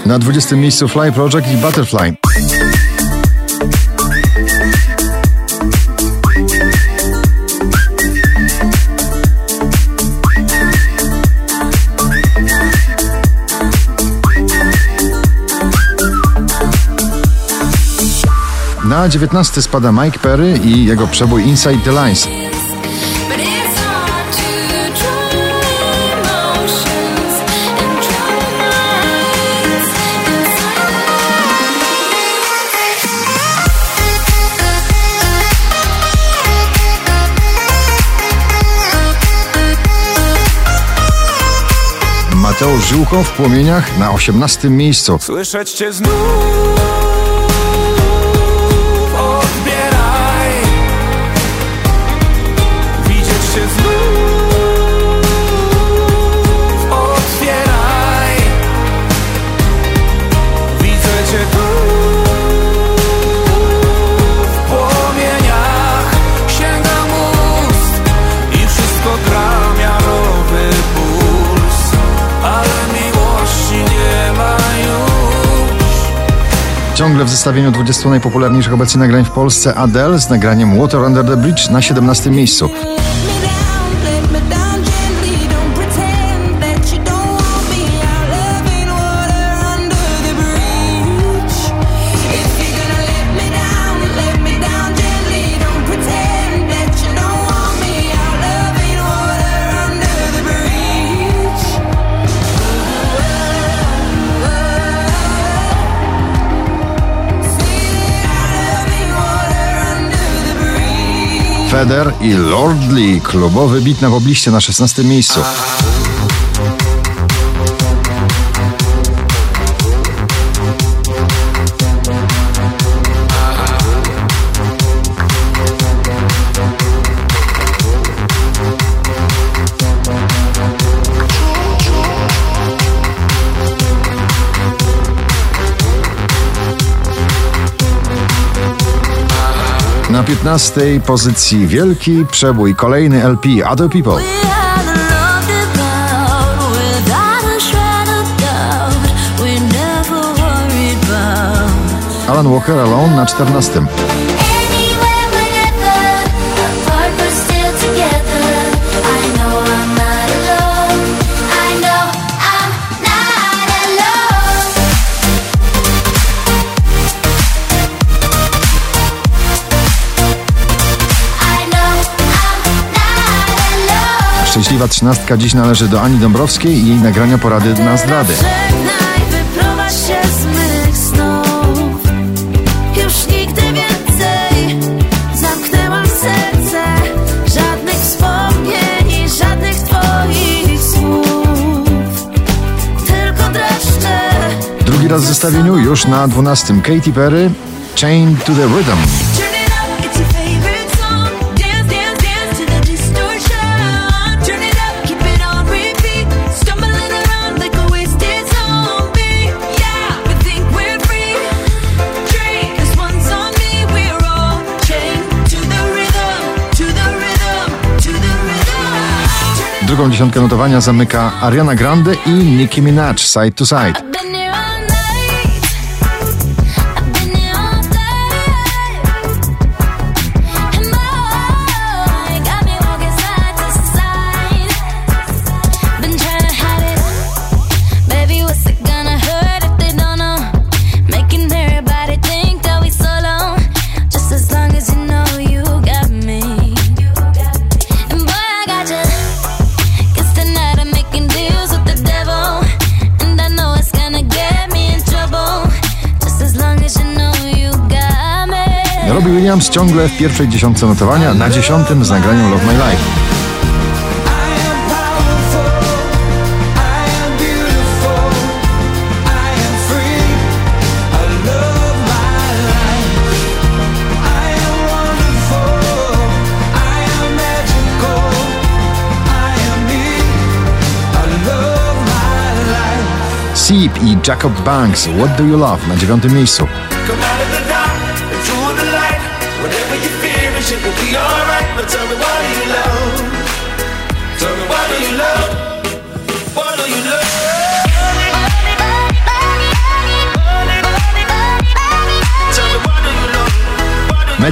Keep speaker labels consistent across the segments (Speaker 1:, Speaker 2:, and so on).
Speaker 1: Na 20. miejscu Fly Project i Butterfly. Na 19 spada Mike Perry i jego przebój Inside the Lines. Mateusz Ziółko w Płomieniach na 18 miejscu.
Speaker 2: Słyszeć cię znów, odbieraj, widzieć cię znów, otwieraj, widzę cię tu, w płomieniach, sięgam ust i wszystko gra miarowy puls, ale miłości nie ma już.
Speaker 1: Ciągle w zestawieniu 20 najpopularniejszych obecnie nagrań w Polsce Adele z nagraniem Water Under the Bridge na 17 miejscu. Feder i Lordly, klubowy beat na pobliście na 16 miejscu. Na 15 pozycji wielki przebój, kolejny LP Other People. Alan Walker Alone na 14. Szczęśliwa 13 dziś należy do Ani Dąbrowskiej i jej nagrania Porady na zdrady.
Speaker 3: Wyprowadź się z mych snów. Już nigdy więcej zamknęłam serce. Żadnych wspomnień i żadnych twoich słów. Tylko dreszcze.
Speaker 1: Drugi raz w zestawieniu już na 12 Katy Perry Chained to the Rhythm. Drugą dziesiątkę notowania zamyka Ariana Grande i Nicki Minaj Side to Side. Robbie Williams ciągle w pierwszej dziesiątce notowania, na 10 z nagraniem Love My Life. Seep i Jacob Banks What Do You Love na 9 miejscu.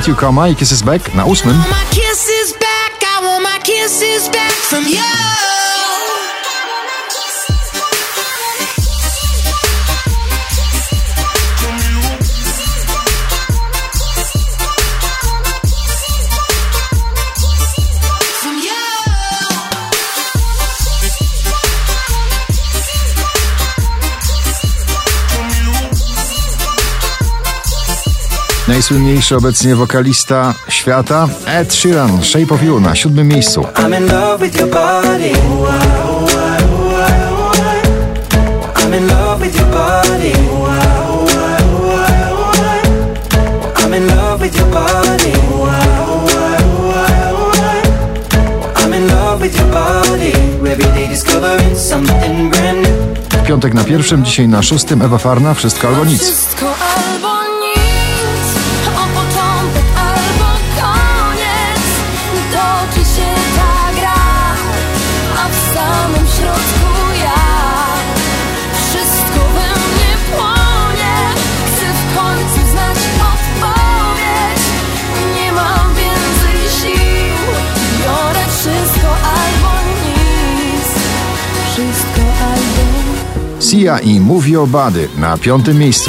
Speaker 1: Matthew Koma i Kisses Back na 8.
Speaker 3: My kisses back, I want my kisses back from you.
Speaker 1: Najsłynniejszy obecnie wokalista świata Ed Sheeran, Shape of You na 7. miejscu.
Speaker 4: I'm in love with your body. I'm in love with your body. I'm in love with your body. I'm in love with your body. Every day discovering something brand new.
Speaker 1: W piątek na 1, dzisiaj na 6. Ewa Farna, Wszystko albo nic.
Speaker 3: Wszystko albo nic, o początek albo koniec. Toczy się ta gra, a w samym środku ja. Wszystko we mnie płonie, chcę w końcu znać odpowiedź. Nie mam więcej sił, biorę wszystko albo nic. Wszystko albo nic.
Speaker 1: Sia i Move Your Body na 5. miejscu.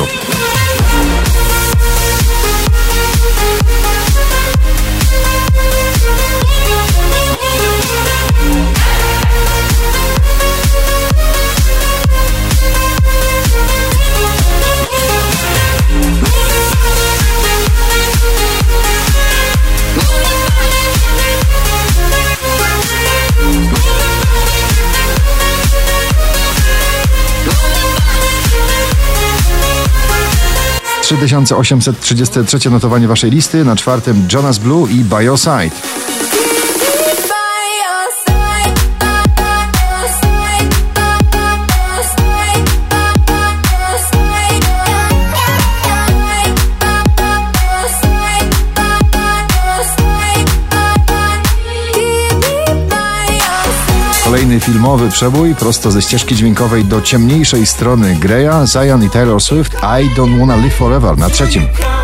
Speaker 1: - 3833 notowanie waszej listy, na 4. Jonas Blue i By Your Side. Kolejny filmowy przebój prosto ze ścieżki dźwiękowej do ciemniejszej strony Greya, Zion i Taylor Swift, I Don't Wanna Live Forever na 3.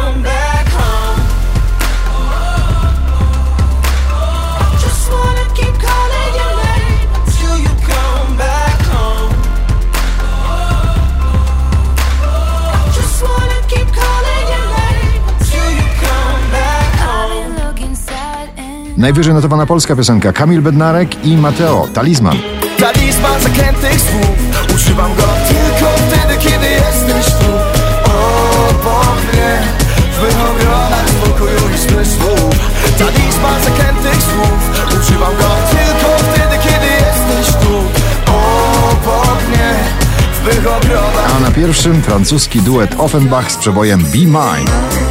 Speaker 1: Najwyżej notowana polska piosenka Kamil Bednarek i Mateo, Talizman.
Speaker 2: Talizman zakrętych słów, używam go tylko wtedy, kiedy jesteś tu. Obok mnie, w mych ogrodach spokoju i zmysłów. Talizman zakrętych słów, używam go tylko wtedy, kiedy jesteś tu. Obok mnie, w mych ogrodach.
Speaker 1: A na 1. francuski duet Offenbach z przebojem Be Mine.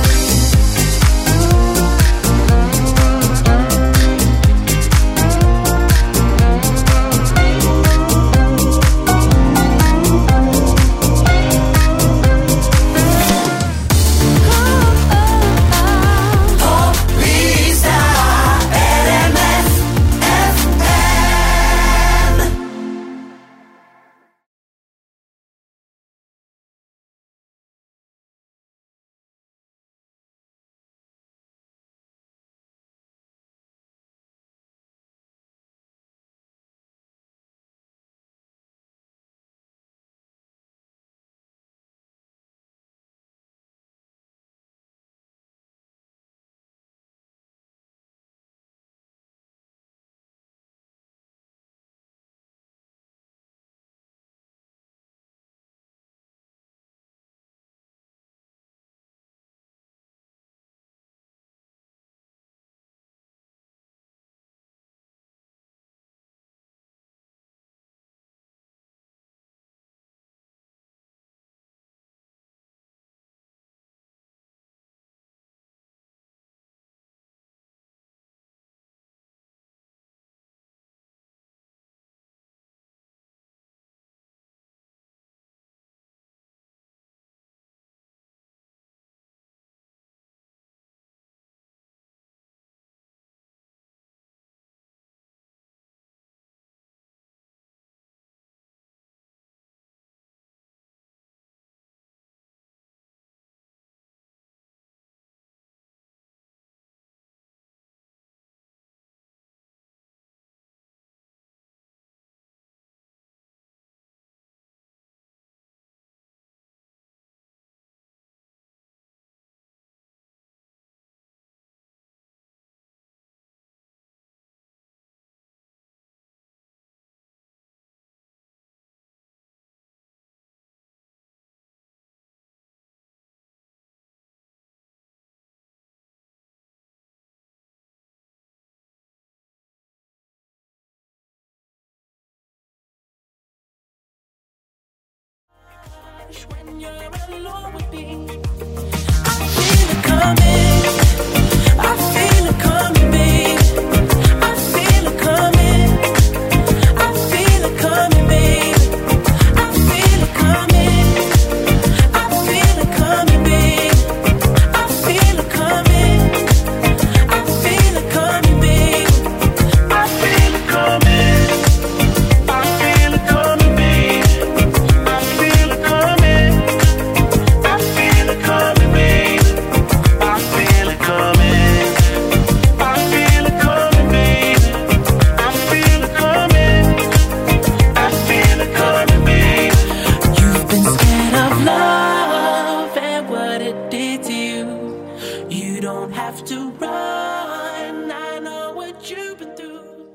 Speaker 3: alone with me. I feel it coming. I feel it coming, babe. I feel it coming. I feel it coming, babe. I feel it coming. I feel it coming, babe. I feel it coming. I feel it coming, babe. I feel it coming. I feel it coming, babe. I feel it coming. I feel it coming, babe. I feel it coming. I feel it coming, babe. I feel it coming. I feel it coming, babe. You've been scared of love and what it did to you. You don't have to run. I know what you've been through.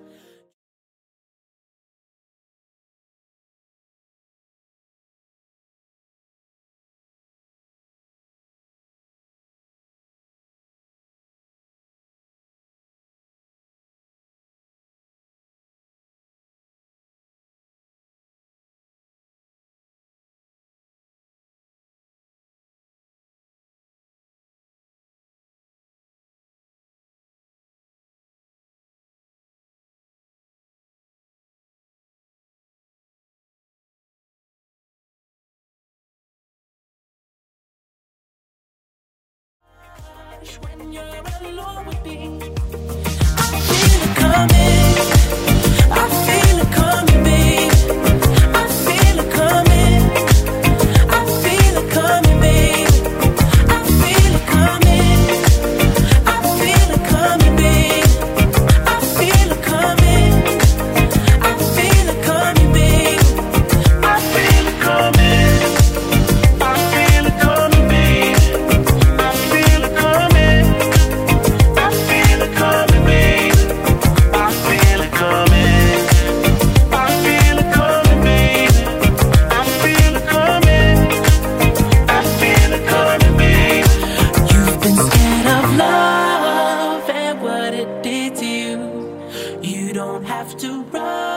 Speaker 3: When you're alone with me, I feel it coming. I feel it coming, babe. I feel it coming. I feel it coming, babe. I feel it coming. I feel it coming, babe. I feel it coming. I feel it coming, babe. I feel it coming. I feel it coming, babe. I feel it coming. I feel it coming, babe. I feel it coming. I feel it coming, babe. I feel it coming. I feel it coming, babe. You've been scared of love and what it did to you. You don't have to run.